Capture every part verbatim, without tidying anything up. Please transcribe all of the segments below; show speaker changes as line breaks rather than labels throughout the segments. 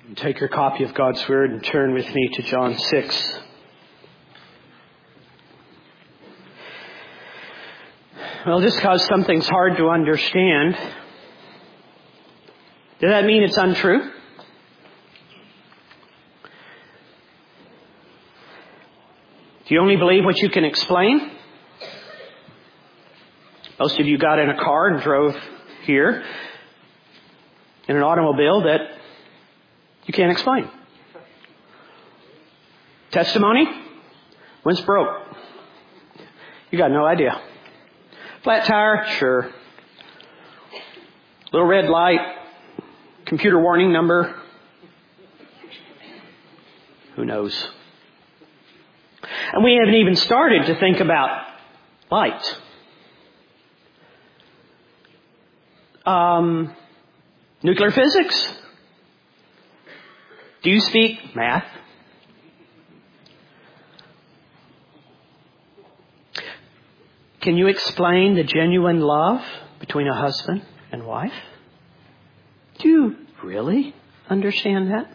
Take your copy of God's Word and turn with me to John six. Well, just because something's hard to understand, does that mean it's untrue? Do you only believe what you can explain? Most of you got in a car and drove here in an automobile that you can't explain. Testimony? Wind's broke. You got no idea. Flat tire? Sure. Little red light. Computer warning number? Who knows? And we haven't even started to think about light. Um, nuclear physics? Do you speak math? Can you explain the genuine love between a husband and wife? Do you really understand that?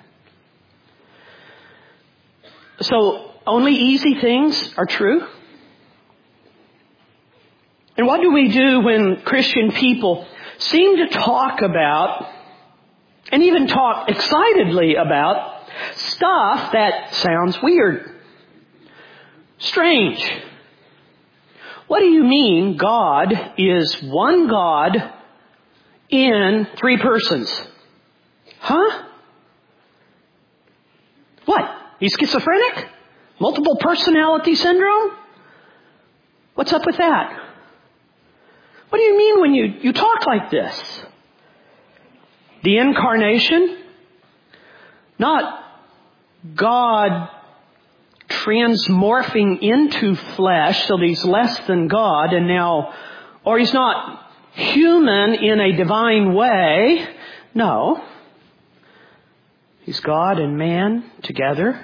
So, only easy things are true? And what do we do when Christian people seem to talk about, and even talk excitedly about, stuff that sounds weird, strange? What do you mean God is one God in three persons? Huh? What? He's schizophrenic? Multiple personality syndrome? What's up with that? What do you mean when you, you talk like this? The incarnation? Not God transmorphing into flesh so that He's less than God and now, or He's not human in a divine way. No. He's God and man together.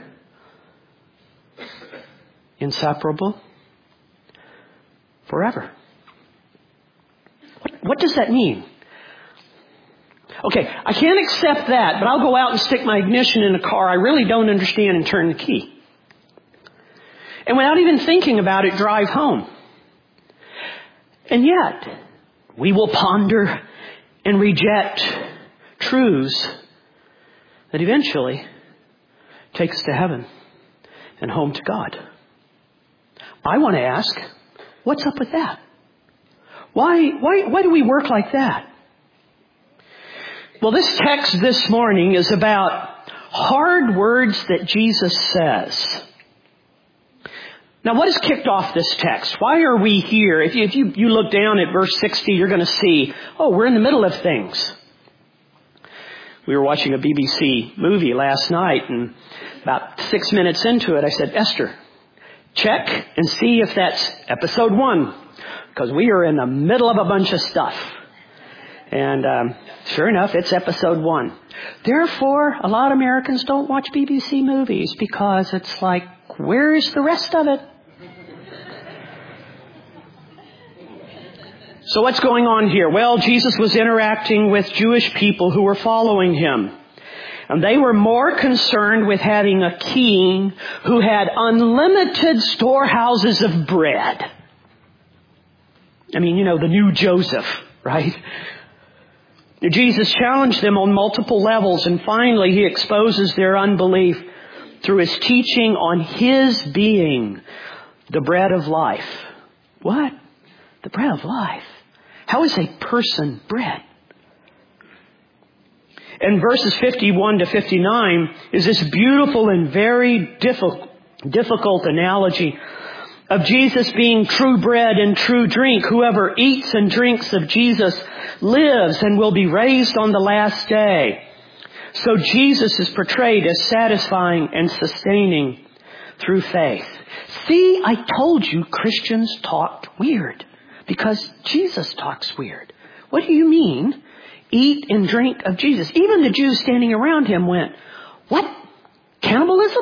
Inseparable. Forever. What, what does that mean? Okay, I can't accept that, but I'll go out and stick my ignition in a car I really don't understand and turn the key. And without even thinking about it, drive home. And yet, we will ponder and reject truths that eventually take us to heaven and home to God. I want to ask, what's up with that? Why, why, why do we work like that? Well, this text this morning is about hard words that Jesus says. Now, what has kicked off this text? Why are we here? If you, if you, you look down at verse sixty, you're going to see, oh, we're in the middle of things. We were watching a B B C movie last night, and about six minutes into it, I said, Esther, check and see if that's episode one, because we are in the middle of a bunch of stuff. And um, sure enough, it's episode one. Therefore, a lot of Americans don't watch B B C movies because it's like, where's the rest of it? So what's going on here? Well, Jesus was interacting with Jewish people who were following Him. And they were more concerned with having a king who had unlimited storehouses of bread. I mean, you know, the new Joseph, right? Jesus challenged them on multiple levels, and finally He exposes their unbelief through His teaching on His being the bread of life. What? The bread of life? How is a person bread? And verses fifty-one to fifty-nine is this beautiful and very difficult, difficult analogy of Jesus being true bread and true drink. Whoever eats and drinks of Jesus lives and will be raised on the last day. So Jesus is portrayed as satisfying and sustaining through faith. See, I told you Christians talked weird because Jesus talks weird. What do you mean? Eat and drink of Jesus. Even the Jews standing around Him went, what? Cannibalism?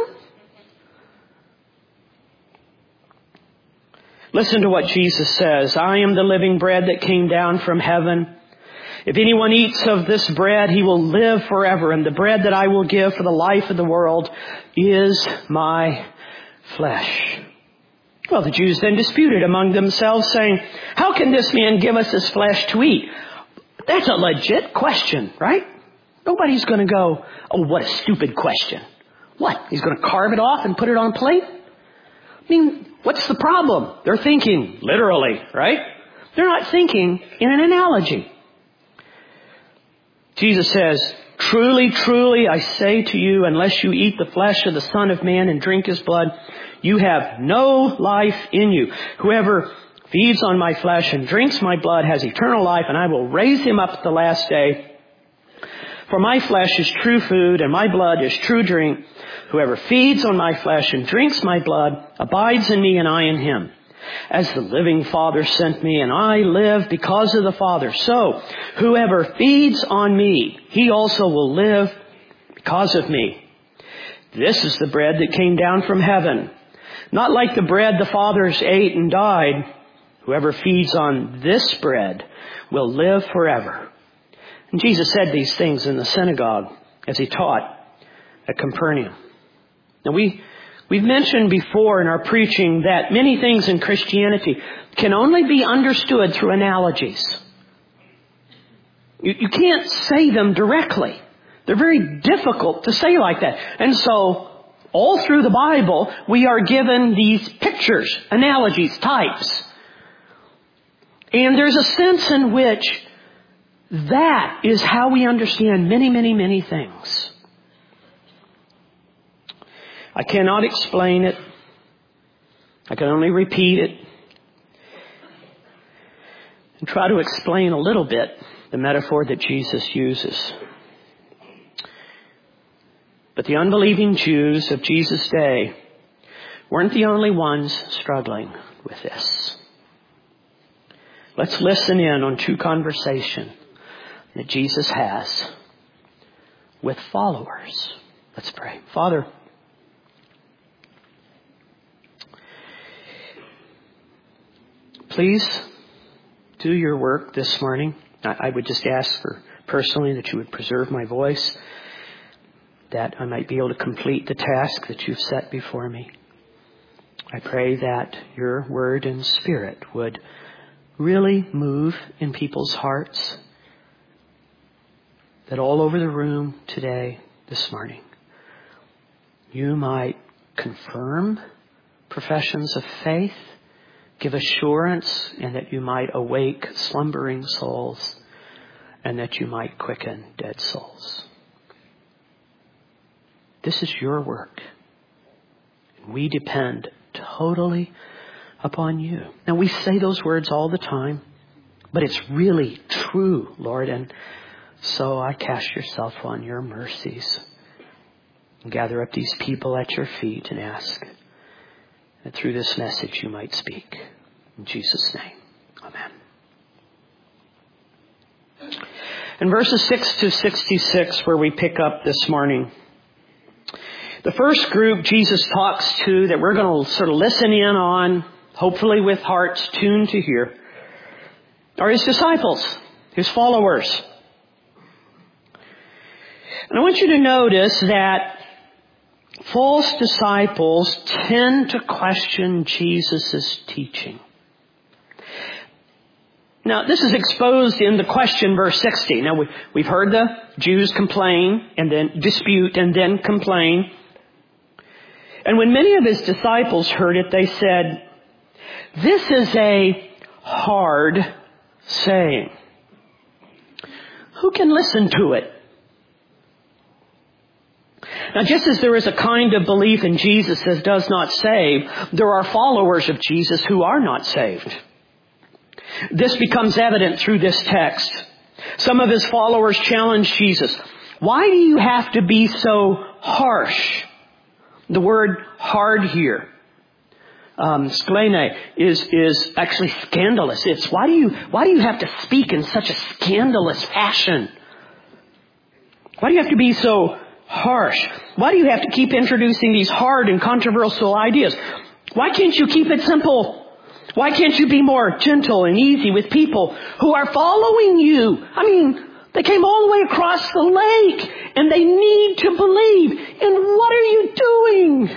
Listen to what Jesus says. I am the living bread that came down from heaven. If anyone eats of this bread, he will live forever. And the bread that I will give for the life of the world is my flesh. Well, the Jews then disputed among themselves, saying, how can this man give us his flesh to eat? That's a legit question, right? Nobody's going to go, oh, what a stupid question. What? He's going to carve it off and put it on a plate? I mean, what's the problem? They're thinking literally, right? They're not thinking in an analogy. Jesus says, truly, truly, I say to you, unless you eat the flesh of the Son of Man and drink his blood, you have no life in you. Whoever feeds on my flesh and drinks my blood has eternal life, and I will raise him up at the last day. For my flesh is true food, and my blood is true drink. Whoever feeds on my flesh and drinks my blood abides in me, and I in him. As the living Father sent me, and I live because of the Father. So, whoever feeds on me, he also will live because of me. This is the bread that came down from heaven. Not like the bread the fathers ate and died. Whoever feeds on this bread will live forever. And Jesus said these things in the synagogue as he taught at Capernaum. Now we We've mentioned before in our preaching that many things in Christianity can only be understood through analogies. You, you can't say them directly. They're very difficult to say like that. And so, all through the Bible, we are given these pictures, analogies, types. And there's a sense in which that is how we understand many, many, many things. I cannot explain it. I can only repeat it and try to explain a little bit the metaphor that Jesus uses. But the unbelieving Jews of Jesus' day weren't the only ones struggling with this. Let's listen in on two conversations that Jesus has with followers. Let's pray. Father, please do your work this morning. I would just ask for personally that you would preserve my voice, that I might be able to complete the task that you've set before me. I pray that your word and spirit would really move in people's hearts, that all over the room today, this morning, you might confirm professions of faith, give assurance, and that you might awake slumbering souls, and that you might quicken dead souls. This is your work. We depend totally upon you. Now, we say those words all the time, but it's really true, Lord. And so I cast yourself on your mercies and gather up these people at your feet and ask that through this message you might speak. In Jesus' name, amen. In verses six to sixty-six, where we pick up this morning, the first group Jesus talks to that we're going to sort of listen in on, hopefully with hearts tuned to hear, are his disciples, his followers. And I want you to notice that false disciples tend to question Jesus' teaching. Now, this is exposed in the question, verse sixty. Now, we've heard the Jews complain and then dispute and then complain. And when many of his disciples heard it, they said, "This is a hard saying. Who can listen to it?" Now, just as there is a kind of belief in Jesus that does not save, there are followers of Jesus who are not saved. This becomes evident through this text. Some of his followers challenge Jesus. Why do you have to be so harsh? The word hard here, um, sklene, is, is actually scandalous. It's why do you, why do you have to speak in such a scandalous fashion? Why do you have to be so harsh? Why do you have to keep introducing these hard and controversial ideas? Why can't you keep it simple? Why can't you be more gentle and easy with people who are following you? I mean, they came all the way across the lake and they need to believe. And what are you doing?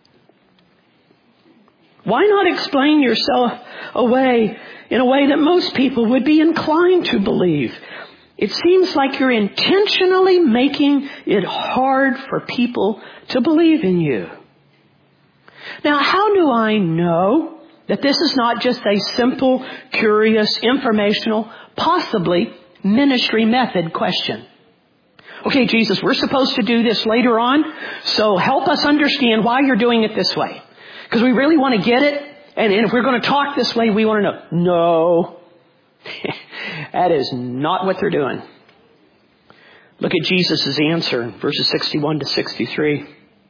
Why not explain yourself away in a way that most people would be inclined to believe? It seems like you're intentionally making it hard for people to believe in you. Now, how do I know that this is not just a simple, curious, informational, possibly ministry method question? Okay, Jesus, we're supposed to do this later on, so help us understand why you're doing it this way. Because we really want to get it, and, and if we're going to talk this way, we want to know. No. That is not what they're doing. Look at Jesus' answer in verses sixty-one to sixty-three.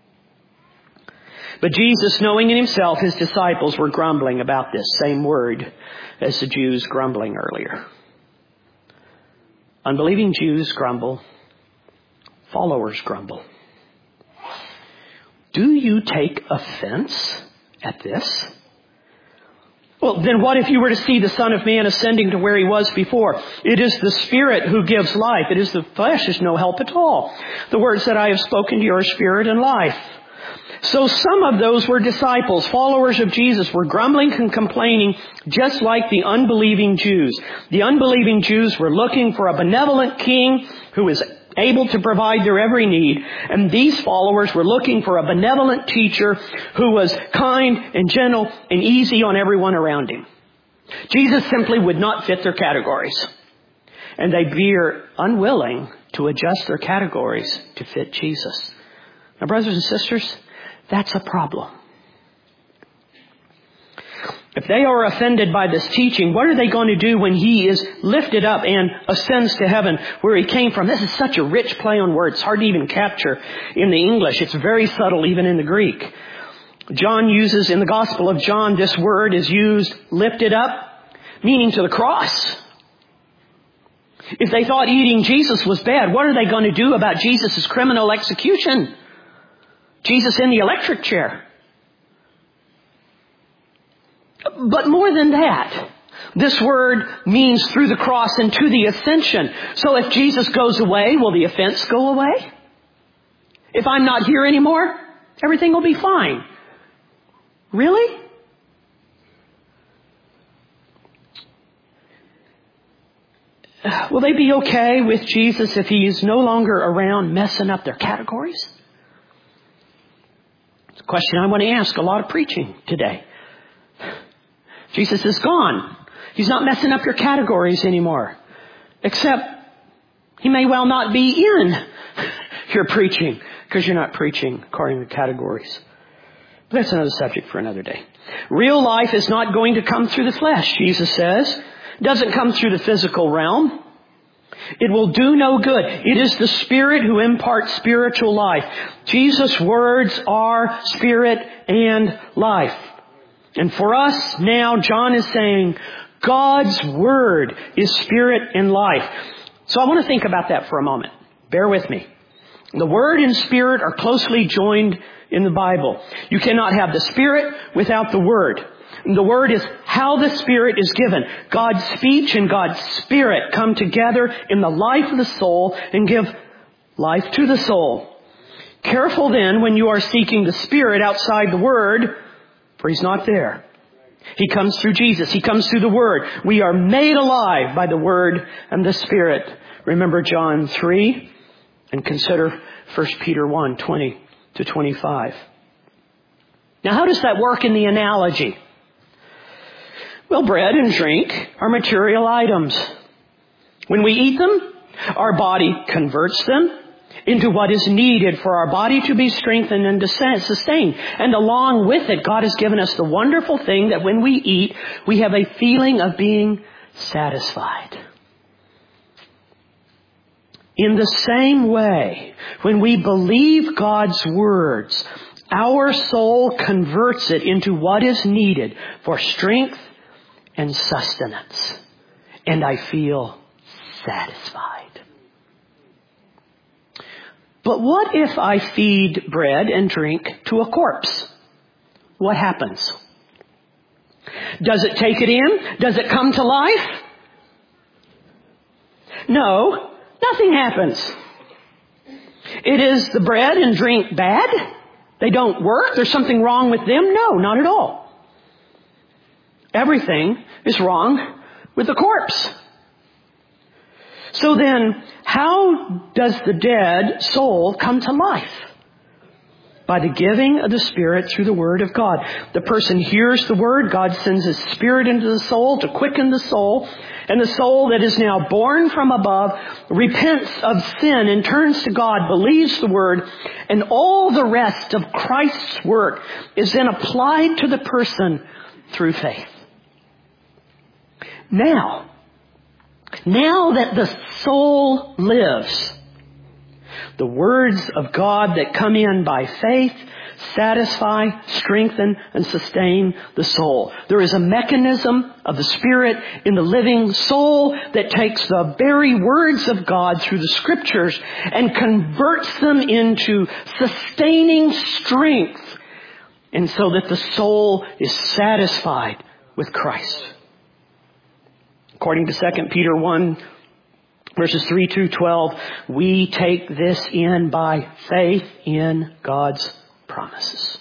But Jesus, knowing in himself his disciples were grumbling about this same word as the Jews grumbling earlier. Unbelieving Jews grumble. Followers grumble. Do you take offense at this? Well, then what if you were to see the Son of Man ascending to where he was before? It is the Spirit who gives life. It is the flesh is no help at all. The words that I have spoken to you are spirit and life. So some of those were disciples, followers of Jesus, were grumbling and complaining just like the unbelieving Jews. The unbelieving Jews were looking for a benevolent king who is able to provide their every need. And these followers were looking for a benevolent teacher who was kind and gentle and easy on everyone around him. Jesus simply would not fit their categories. And they were unwilling to adjust their categories to fit Jesus. Now, brothers and sisters, that's a problem. If they are offended by this teaching, what are they going to do when he is lifted up and ascends to heaven where he came from? This is such a rich play on words. It's hard to even capture in the English. It's very subtle even in the Greek. John uses, in the Gospel of John, this word is used, lifted up, meaning to the cross. If they thought eating Jesus was bad, what are they going to do about Jesus' criminal execution? Jesus in the electric chair. But more than that, this word means through the cross and to the ascension. So if Jesus goes away, will the offense go away? If I'm not here anymore, everything will be fine. Really? Will they be okay with Jesus if he is no longer around messing up their categories? It's a question I want to ask a lot of preaching today. Jesus is gone. He's not messing up your categories anymore. Except he may well not be in your preaching because you're not preaching according to categories. But that's another subject for another day. Real life is not going to come through the flesh, Jesus says. It doesn't come through the physical realm. It will do no good. It is the Spirit who imparts spiritual life. Jesus' words are spirit and life. And for us now, John is saying, God's Word is spirit and life. So I want to think about that for a moment. Bear with me. The Word and Spirit are closely joined in the Bible. You cannot have the Spirit without the Word. And the Word is how the Spirit is given. God's speech and God's Spirit come together in the life of the soul and give life to the soul. Careful then when you are seeking the Spirit outside the Word, for He's not there. He comes through Jesus. He comes through the Word. We are made alive by the Word and the Spirit. Remember John three and consider First Peter one, twenty to twenty-five. Now, how does that work in the analogy? Well, bread and drink are material items. When we eat them, our body converts them into what is needed for our body to be strengthened and to sustain. And along with it, God has given us the wonderful thing that when we eat, we have a feeling of being satisfied. In the same way, when we believe God's words, our soul converts it into what is needed for strength and sustenance. And I feel satisfied. But what if I feed bread and drink to a corpse? What happens? Does it take it in? Does it come to life? No, nothing happens. It is the bread and drink bad? They don't work? There's something wrong with them? No, not at all. Everything is wrong with the corpse. So then, how does the dead soul come to life? By the giving of the Spirit through the Word of God. The person hears the Word. God sends His Spirit into the soul to quicken the soul. And the soul that is now born from above repents of sin and turns to God, believes the Word, and all the rest of Christ's work is then applied to the person through faith. Now, now that the soul lives, the words of God that come in by faith satisfy, strengthen, and sustain the soul. There is a mechanism of the Spirit in the living soul that takes the very words of God through the Scriptures and converts them into sustaining strength, and so that the soul is satisfied with Christ. According to Second Peter one, verses three through twelve, we take this in by faith in God's promises.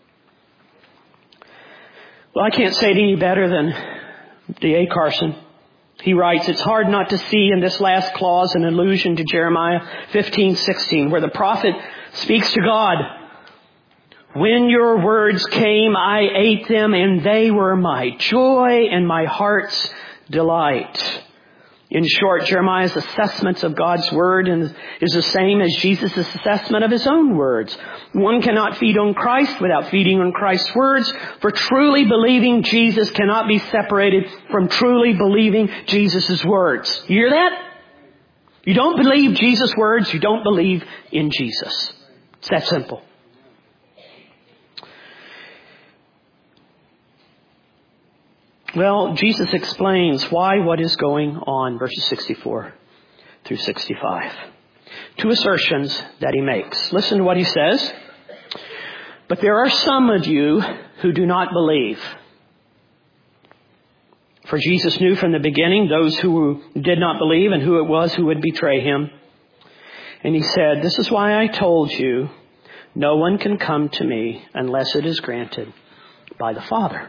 Well, I can't say it any better than D A Carson. He writes, it's hard not to see in this last clause an allusion to Jeremiah fifteen sixteen, where the prophet speaks to God. When your words came, I ate them, and they were my joy and my heart's delight. In short, Jeremiah's assessments of God's Word is the same as Jesus' assessment of His own words. One cannot feed on Christ without feeding on Christ's words, for truly believing Jesus cannot be separated from truly believing Jesus' words. You hear that? You don't believe Jesus' words, you don't believe in Jesus. It's that simple. Well, Jesus explains why what is going on, verses sixty-four through sixty-five. Two assertions that He makes. Listen to what He says. But there are some of you who do not believe. For Jesus knew from the beginning those who did not believe and who it was who would betray Him. And He said, this is why I told you, no one can come to me unless it is granted by the Father.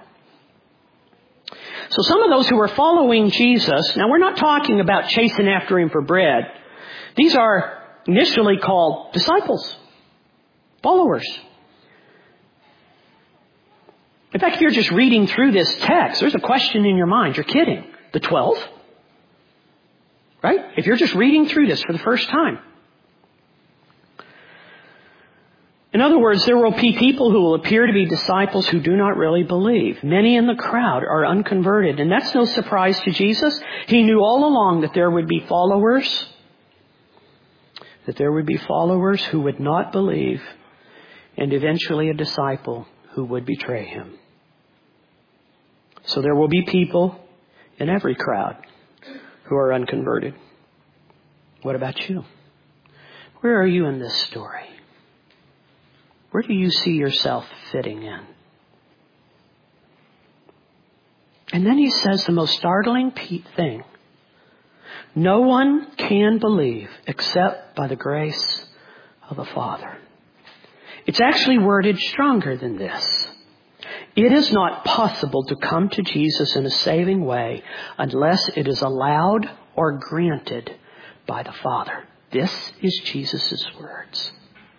So some of those who are following Jesus, now we're not talking about chasing after Him for bread. These are initially called disciples, followers. In fact, if you're just reading through this text, there's a question in your mind. You're kidding. The twelve? Right? If you're just reading through this for the first time. In other words, there will be people who will appear to be disciples who do not really believe. Many in the crowd are unconverted, and that's no surprise to Jesus. He knew all along that there would be followers, that there would be followers who would not believe, and eventually a disciple who would betray Him. So there will be people in every crowd who are unconverted. What about you? Where are you in this story? Where do you see yourself fitting in? And then He says the most startling thing. No one can believe except by the grace of the Father. It's actually worded stronger than this. It is not possible to come to Jesus in a saving way unless it is allowed or granted by the Father. This is Jesus' words.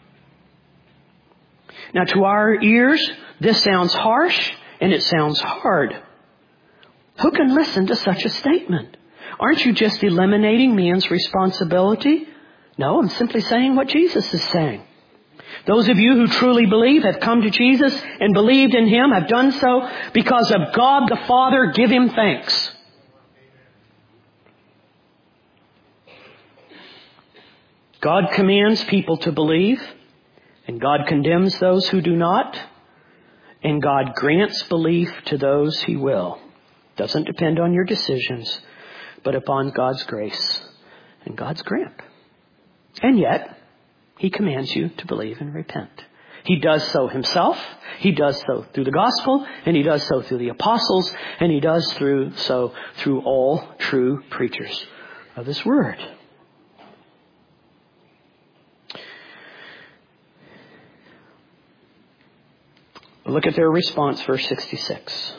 Now, to our ears, this sounds harsh and it sounds hard. Who can listen to such a statement? Aren't you just eliminating man's responsibility? No, I'm simply saying what Jesus is saying. Those of you who truly believe have come to Jesus and believed in Him have done so because of God the Father. Give Him thanks. God commands people to believe. And God condemns those who do not. And God grants belief to those He will. Doesn't depend on your decisions, but upon God's grace and God's grant. And yet, He commands you to believe and repent. He does so himself. He does so through the gospel, and he does so through the apostles, and he does through so through all true preachers of his word. Look at their response, verse sixty-six.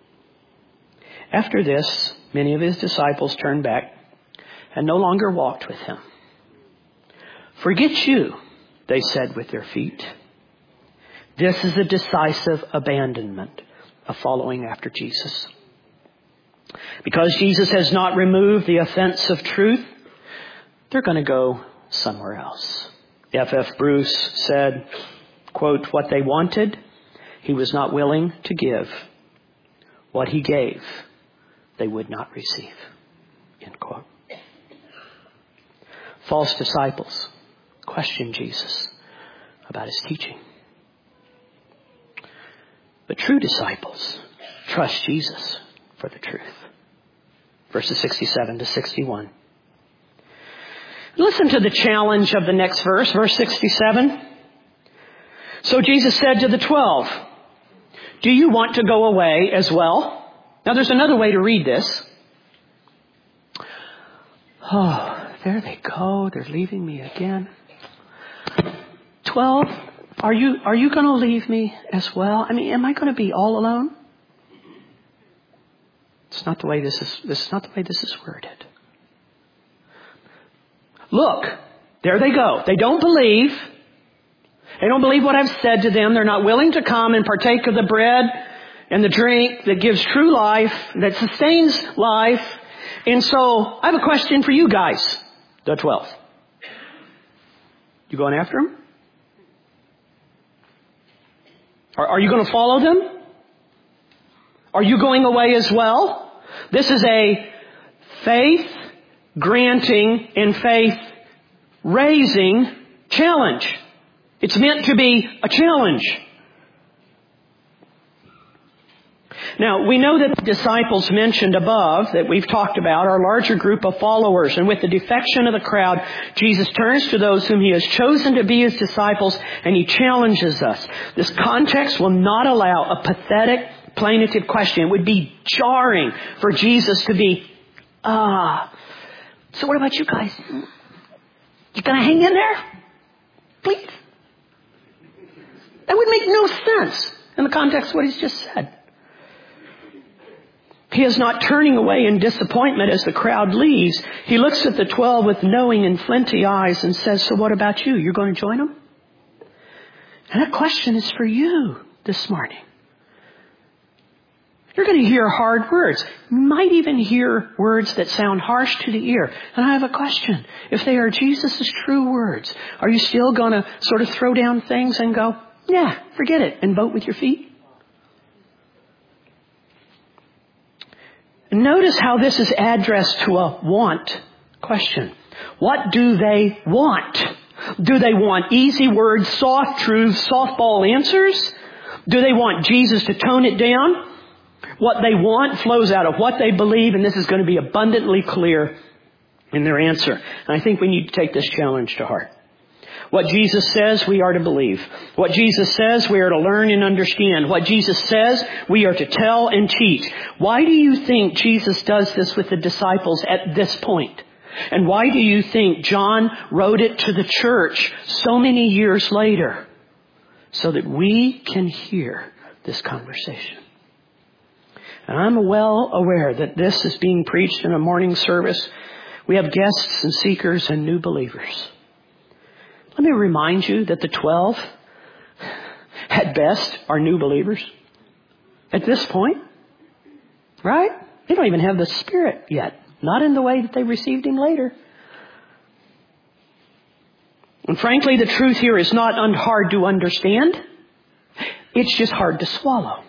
After this, many of his disciples turned back and no longer walked with him. "Forget you," they said with their feet. This is a decisive abandonment of following after Jesus. Because Jesus has not removed the offense of truth, they're going to go somewhere else. F F Bruce said, quote, "What they wanted, he was not willing to give. What he gave, they would not receive." End quote. False disciples questioned Jesus about his teaching. But true disciples trust Jesus for the truth. Verses sixty-seven to sixty-one. Listen to the challenge of the next verse, verse sixty-seven. So Jesus said to the twelve, "Do you want to go away as well?" Now there's another way to read this. Oh, there they go. They're leaving me again. Twelve, are you are you going to leave me as well? I mean, am I going to be all alone? It's not the way this is. This is not the way this is worded. Look, there they go. They don't believe. They don't believe what I've said to them. They're not willing to come and partake of the bread and the drink that gives true life, that sustains life. And so I have a question for you guys, the twelve. You going after them? Are, are you going to follow them? Are you going away as well? This is a faith-granting and faith-raising challenge. It's meant to be a challenge. Now, we know that the disciples mentioned above that we've talked about are a larger group of followers. And with the defection of the crowd, Jesus turns to those whom he has chosen to be his disciples, and he challenges us. This context will not allow a pathetic, plaintive question. It would be jarring for Jesus to be, ah, so what about you guys? You going to hang in there? Please? That would make no sense in the context of what he's just said. He is not turning away in disappointment as the crowd leaves. He looks at the twelve with knowing and flinty eyes and says, so what about you? You're going to join them? And that question is for you this morning. You're going to hear hard words. You might even hear words that sound harsh to the ear. And I have a question. If they are Jesus' true words, are you still going to sort of throw down things and go, yeah, forget it, and vote with your feet? Notice how this is addressed to a want question. What do they want? Do they want easy words, soft truths, softball answers? Do they want Jesus to tone it down? What they want flows out of what they believe, and this is going to be abundantly clear in their answer. And I think we need to take this challenge to heart. What Jesus says, we are to believe. What Jesus says, we are to learn and understand. What Jesus says, we are to tell and teach. Why do you think Jesus does this with the disciples at this point? And why do you think John wrote it to the church so many years later? So that we can hear this conversation. And I'm well aware that this is being preached in a morning service. We have guests and seekers and new believers. Let me remind you that the twelve, at best, are new believers. At this point, right? They don't even have the Spirit yet. Not in the way that they received Him later. And frankly, the truth here is not hard to understand. It's just hard to swallow.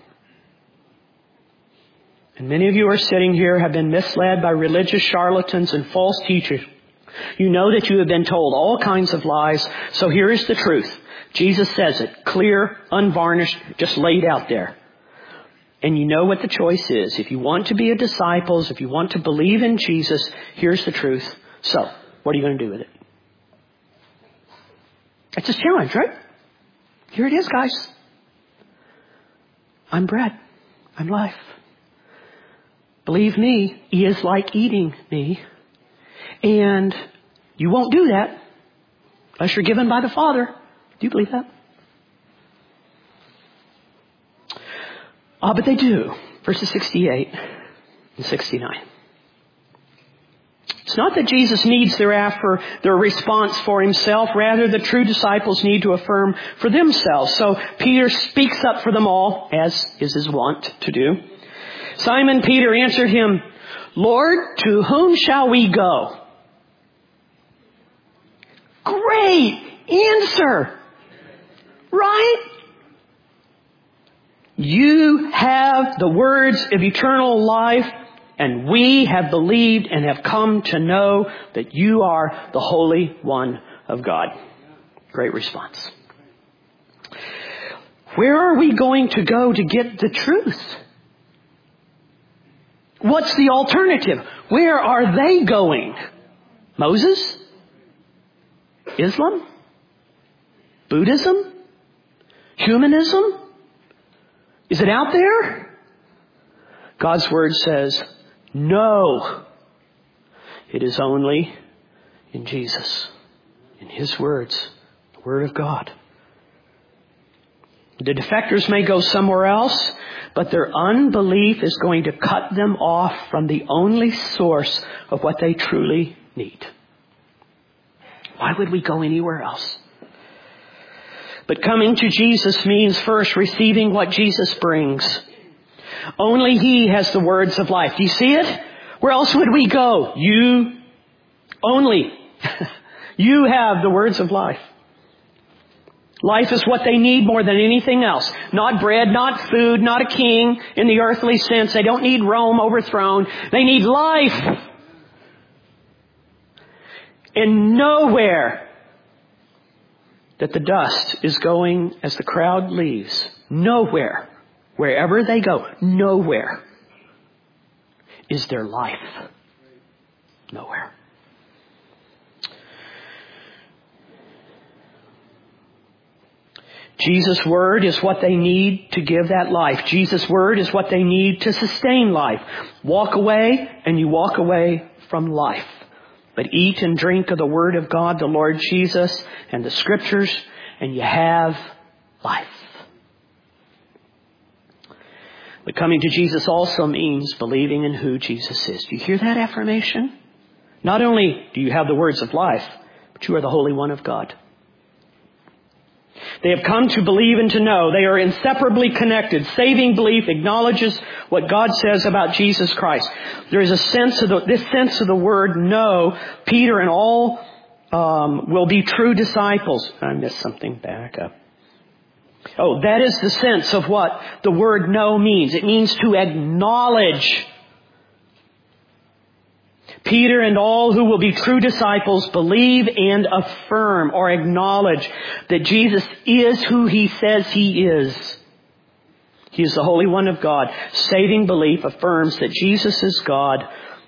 And many of you are sitting here have been misled by religious charlatans and false teachers. You know that you have been told all kinds of lies. So here is the truth. Jesus says it. Clear, unvarnished, just laid out there. And you know what the choice is. If you want to be a disciple, if you want to believe in Jesus, here's the truth. So, what are you going to do with it? It's a challenge, right? Here it is, guys. I'm bread. I'm life. Believe me, he is like eating me. And you won't do that unless you're given by the Father. Do you believe that? Ah, but they do. Verses sixty-eight and sixty-nine. It's not that Jesus needs thereafter their response for himself. Rather, the true disciples need to affirm for themselves. So Peter speaks up for them all, as is his wont to do. Simon Peter answered him, Lord, to whom shall we go? Great answer. Right? You have the words of eternal life, and we have believed and have come to know that you are the Holy One of God. Great response. Where are we going to go to get the truth? What's the alternative? Where are they going? Moses? Islam? Buddhism? Humanism? Is it out there? God's Word says, no. It is only in Jesus, in His words, the Word of God. The defectors may go somewhere else, but their unbelief is going to cut them off from the only source of what they truly need. Why would we go anywhere else? But coming to Jesus means first receiving what Jesus brings. Only He has the words of life. Do you see it? Where else would we go? You only. You have the words of life. Life is what they need more than anything else. Not bread, not food, not a king in the earthly sense. They don't need Rome overthrown. They need life. And nowhere that the dust is going as the crowd leaves. Nowhere. Wherever they go, nowhere is there life. Nowhere. Jesus' Word is what they need to give that life. Jesus' Word is what they need to sustain life. Walk away and you walk away from life. But eat and drink of the Word of God, the Lord Jesus, and the Scriptures, and you have life. But coming to Jesus also means believing in who Jesus is. Do you hear that affirmation? Not only do you have the words of life, but you are the Holy One of God. They have come to believe and to know. They are inseparably connected. Saving belief acknowledges what God says about Jesus Christ. There is a sense of the, this sense of the word know. Peter and all um, will be true disciples. I missed something. Back up. Oh, that is the sense of what the word know means. It means to acknowledge. Peter and all who will be true disciples believe and affirm or acknowledge that Jesus is who He says He is. He is the Holy One of God. Saving belief affirms that Jesus is God,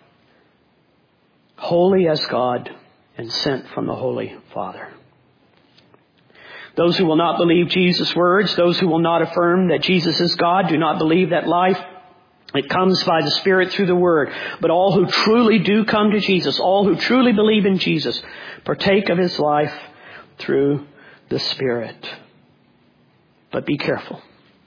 holy as God, and sent from the Holy Father. Those who will not believe Jesus' words, those who will not affirm that Jesus is God, do not believe that life, it comes by the Spirit through the Word. But all who truly do come to Jesus, all who truly believe in Jesus, partake of His life through the Spirit. But be careful.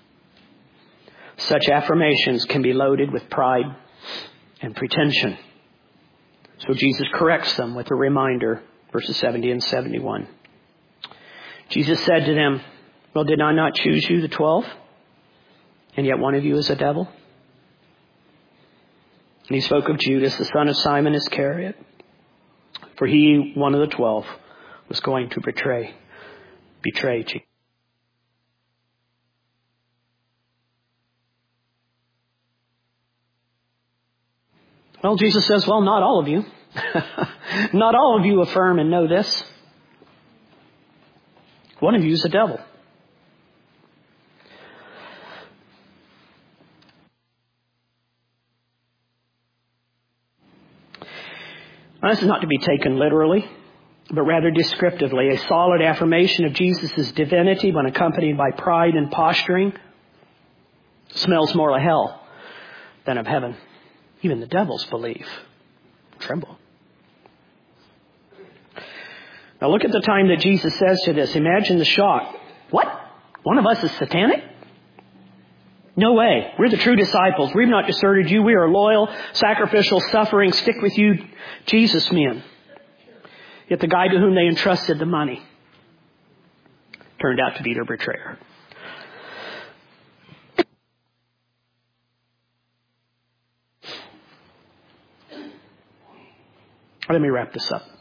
Such affirmations can be loaded with pride and pretension. So Jesus corrects them with a reminder, verses seventy and seventy-one. Jesus said to them, well, did I not choose you, the twelve? And yet one of you is a devil? And He spoke of Judas, the son of Simon Iscariot. For he, one of the twelve, was going to betray, betray Jesus. Well, Jesus says, well, not all of you. Not all of you affirm and know this. One of you is a devil. Now, this is not to be taken literally. but rather descriptively. A solid affirmation of Jesus' divinity when accompanied by pride and posturing smells more of hell than of heaven. Even the devils believe, tremble. Now look at the time that Jesus says to this. Imagine the shock. What? One of us is satanic? No way. We're the true disciples. We've not deserted you. We are loyal, sacrificial, suffering, stick with you, Jesus men. Yet the guy to whom they entrusted the money turned out to be their betrayer. Let me wrap this up.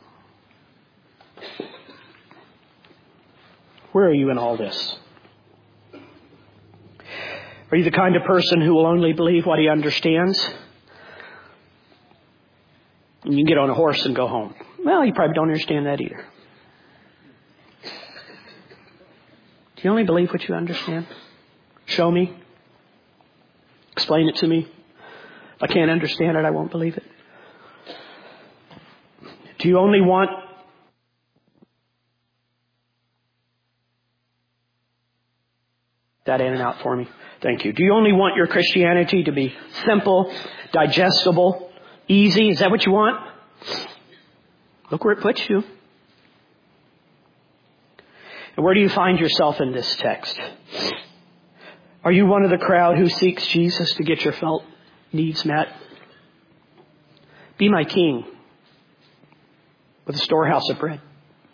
Where are you in all this? Are you the kind of person who will only believe what he understands? And you can get on a horse and go home. Well, you probably don't understand that either. Do you only believe what you understand? Show me. Explain it to me. If I can't understand it, I won't believe it. Do you only want that in and out for me? Thank you. Do you only want your Christianity to be simple, digestible, easy? Is that what you want? Look where it puts you. And where do you find yourself in this text? Are you one of the crowd who seeks Jesus to get your felt needs met? Be my king with a storehouse of bread.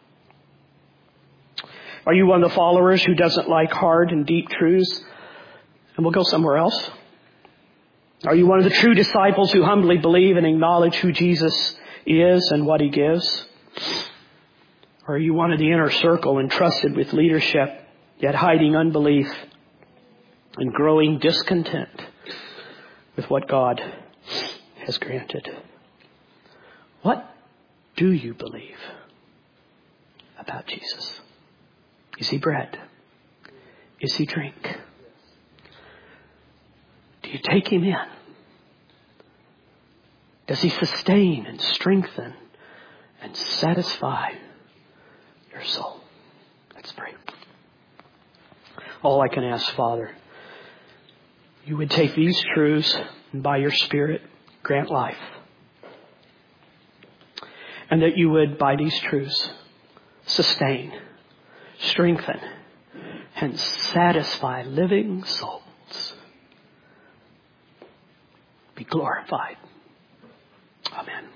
Are you one of the followers who doesn't like hard and deep truths and will go somewhere else? Are you one of the true disciples who humbly believe and acknowledge who Jesus is and what he gives? Or are you one of the inner circle entrusted with leadership, yet hiding unbelief and growing discontent with what God has granted? What do you believe about Jesus? Is he bread? Is he drink? Do you take him in? Does he sustain and strengthen and satisfy your soul? Let's pray. All I can ask, Father, you would take these truths and by your Spirit grant life. And that you would, by these truths, sustain, strengthen, and satisfy living souls. Be glorified. Amen.